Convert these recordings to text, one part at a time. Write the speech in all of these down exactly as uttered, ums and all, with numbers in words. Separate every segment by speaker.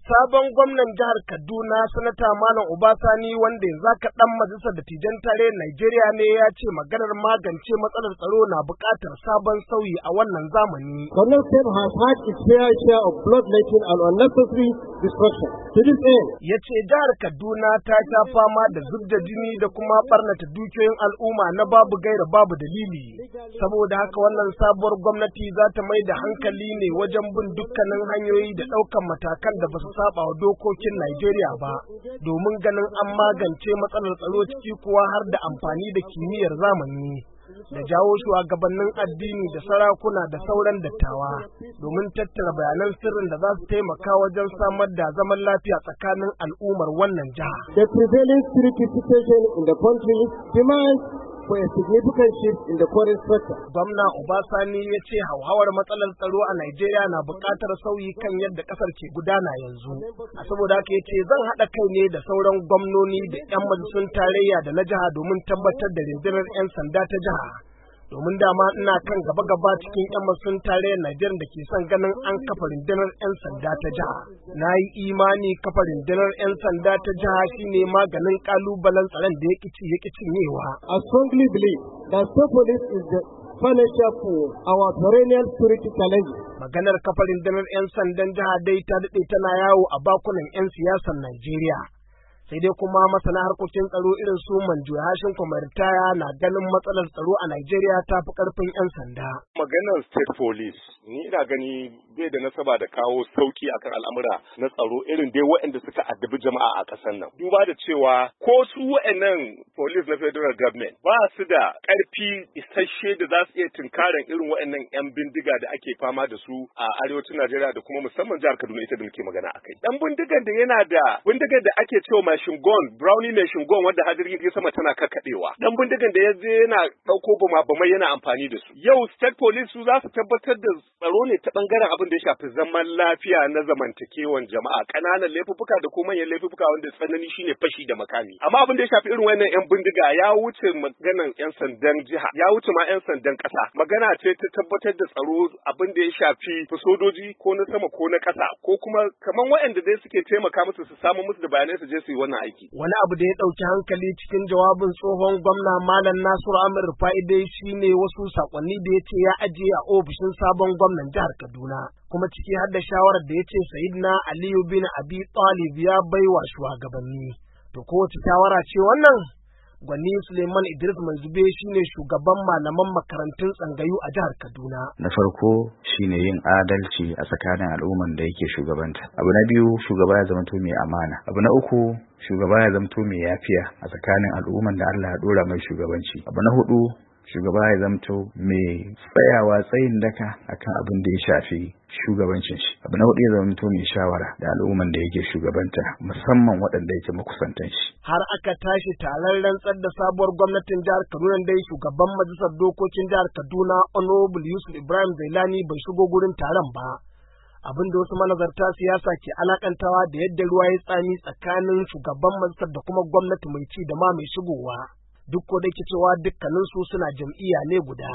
Speaker 1: Sabon gwamnan jihar Kaduna Sanata Malam Obasani wanda yanzu aka dan majalisar dattijan tare Najeriya ne ya ce maganar magance matsalar tsaro na buƙatar sabon sauyi a wannan zamani.
Speaker 2: Kaduna State has had its fair share of bloodletting and unnecessary destruction. To this end,
Speaker 1: ya ce jihar Kaduna ta sha fama da zubda jini da kuma barnata dukiyoyin al'umma na babu gaira babu dalili. Saboda haka wannan sabuwar gwamnati za ta mai da hankali ne wajen bin dukkanin hanyoyi da ɗaukan matakan da ba su saba wa dokokin Najeriya ba, domin ganin an magance matsalar tsaro ciki kuwa har da amfani da kimiyyar zamani da jawo shugabannin addini da sarakuna da sauran dattawa domin tattara bayanan sirrin da za su taimaka wajen samar da zaman lafiya tsakanin al'ummar wannan jiha.
Speaker 2: The prevailing security situation in the country demands for a significant shift in the current structure.
Speaker 1: Gwamna Obasani ya ce hauhawar matsalar tsaro a Najeriya na buƙatar sauyi kan yadda ƙasar ke gudana yanzu. A saboda haka ya ce zan haɗa kai ne da sauran gwamnoni da 'yan majalisun tarayya da na jiha domin tabbatar da rundunar 'yan sanda ta jiha. Domin dama ina kan gaba-gaba cikin 'yan majalisun tarayyar Najeriya da ke son ganin an kafa rundunar 'yan sanda ta jiha. Na yi imani kafa rundunar 'yan sanda ta jiha shine maganin ƙalubalen tsaron da ya ƙici ya cinyewa.
Speaker 2: I strongly believe that state police is the financial for our perennial security challenges.
Speaker 1: Maganar kafa rundunar 'yan sandan jiha dai ta daɗe tana yawo a bakunan 'yan siyasar Najeriya. Sai dai kuma masana harkokin tsaro irin su Manjo Hashin Kwamitaya na ganin matsalar tsaro a Najeriya ta fi ƙarfin 'yan sanda.
Speaker 3: Maganar state police ni ina gani bai da nasaba da kawo sauki akan al'amura na tsaro irin dai waɗanda suka addabi jama'a a ƙasar nan. Duba da cewa ko su waɗannan police na federal government ba su da ƙarfi isasshe da za su iya tunkaran irin waɗannan 'yan bindiga da ake fama da su a arewacin Najeriya da kuma musamman jihar Kaduna ita da muke magana akai. Ɗan bindigan da yana da bindigan da ake cewa machine gun, brownie machine gun wanda hadiri ya sama tana kakkaɗewa. Dan bindigan da ya je yana ɗauko bama bamai yana amfani da su. Yau state police su za su tabbatar da tsaro ne ta ɓangaren abin da ya shafi zaman lafiya na zamantakewan jama'a, ƙananan laifuffuka da kuma manyan laifuffuka wanda tsanani shine fashi da makami. Amma abin da ya shafi irin wannan 'yan bindiga ya wuce maganan 'yan sandan jiha, ya wuce ma 'yan sandan ƙasa. Magana ce ta tabbatar da tsaro abin da ya shafi sojoji ko na sama ko na ƙasa ko kuma kaman waɗanda dai suke taimaka musu su samu musu da bayanai su je su yi wannan aiki.
Speaker 1: Wani abu da ya ɗauki hankali cikin jawabin tsohon gwamna Malam Nasiru Amir Rufai dai shine wasu sakonni da ya ce ya ajiye a ofishin sabon gwamnan jihar Kaduna. Kuma ciki har da shawarar da ya ce Sayyidina Aliyu bin Abi Talib ya baiwa shugabanni. To kowace shawara ce wannan? Gwani Suleiman Idris Manzube shine shugaban malaman makarantun tsangayu a jihar Kaduna.
Speaker 4: Na farko shine yin adalci a tsakanin al'umman da yake shugabanta. Abu na biyu shugaba ya zamanto mai amana. Abu na uku shugaba ya zamanto mai yafiya a tsakanin al'umman da Allah ya dora mai shugabanci. Abu na hudu shugaba ya zamto mai tsayawa tsayin daka akan abin da ya shafi shugabancin shi. Abu na hudu ya zamto mai shawara da al'umman da yake shugabanta musamman waɗanda yake makusantan shi.
Speaker 1: Har aka tashi taron rantsar da sabuwar gwamnatin jihar Kaduna dai shugaban majalisar dokokin jihar Kaduna Honorable Yusuf Ibrahim Zailani bai shigo gurin taron ba. Abin da wasu manazarta siyasa ke alakantawa da yadda ruwa ya tsami tsakanin shugaban majalisar da kuma gwamnati mai ci da ma mai shigowa. Duk ko da cewa dukkaninsu suna jam'iyya ne guda.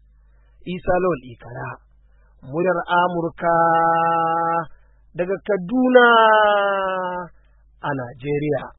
Speaker 1: Isa Lawal Ikara, muryar Amurka daga Kaduna a Najeriya.